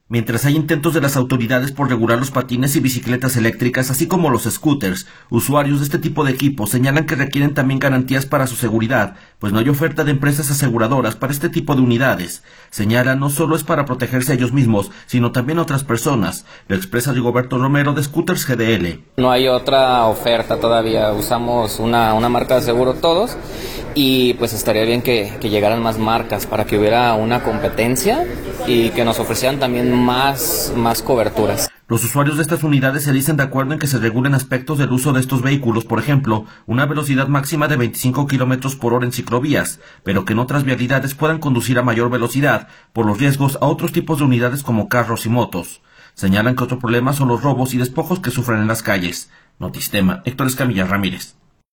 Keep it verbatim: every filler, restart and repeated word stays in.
Mientras hay intentos de las autoridades por regular los patines y bicicletas eléctricas, así como los scooters, usuarios de este tipo de equipos señalan que requieren también garantías para su seguridad, pues no hay oferta de empresas aseguradoras para este tipo de unidades. Señalan no solo es para protegerse a ellos mismos, sino también a otras personas. Lo expresa Rigoberto Romero de Scooters G D L. No hay otra oferta todavía, usamos una, una marca de seguro todos y pues estaría bien que, que llegaran más marcas para que hubiera una competencia y que nos ofrecieran también más, más coberturas. Los usuarios de estas unidades se dicen de acuerdo en que se regulen aspectos del uso de estos vehículos, por ejemplo, una velocidad máxima de veinticinco kilómetros por hora en ciclovías, pero que en otras vialidades puedan conducir a mayor velocidad por los riesgos a otros tipos de unidades como carros y motos. Señalan que otro problema son los robos y despojos que sufren en las calles. Notistema, Héctor Escamilla Ramírez.